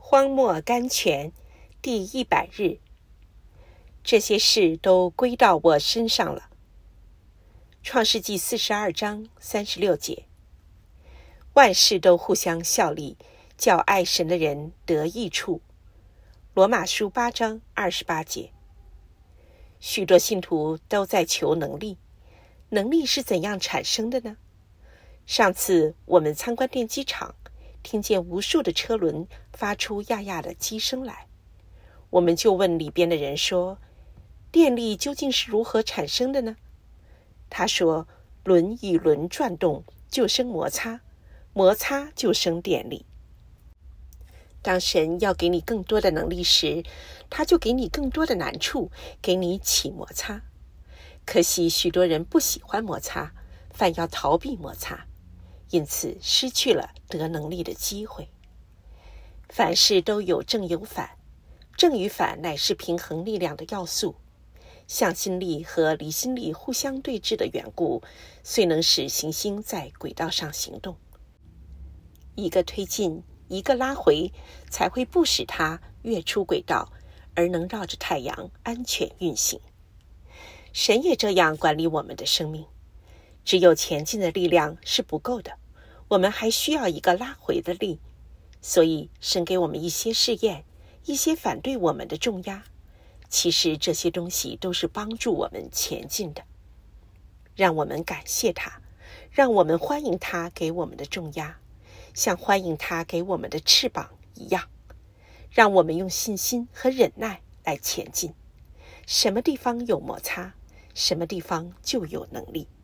荒漠甘泉，第100日。这些事都归到我身上了。创世纪42章36节。万事都互相效力，叫爱神的人得益处。罗马书8章28节。许多信徒都在求能力，能力是怎样产生的呢？上次我们参观电机厂，听见无数的车轮发出呀呀的机声来，我们就问里边的人说，电力究竟是如何产生的呢？他说，轮与轮转动就生摩擦，摩擦就生电力。当神要给你更多的能力时，他就给你更多的难处，给你起摩擦。可惜许多人不喜欢摩擦，反要逃避摩擦，因此失去了得能力的机会。凡事都有正有反，正与反乃是平衡力量的要素。向心力和离心力互相对峙的缘故，虽能使行星在轨道上行动，一个推进，一个拉回，才会不使它越出轨道，而能绕着太阳安全运行。神也这样管理我们的生命。只有前进的力量是不够的，我们还需要一个拉回的力。所以神给我们一些试验，一些反对我们的重压。其实这些东西都是帮助我们前进的。让我们感谢他，让我们欢迎他给我们的重压，像欢迎他给我们的翅膀一样。让我们用信心和忍耐来前进。什么地方有摩擦，什么地方就有能力。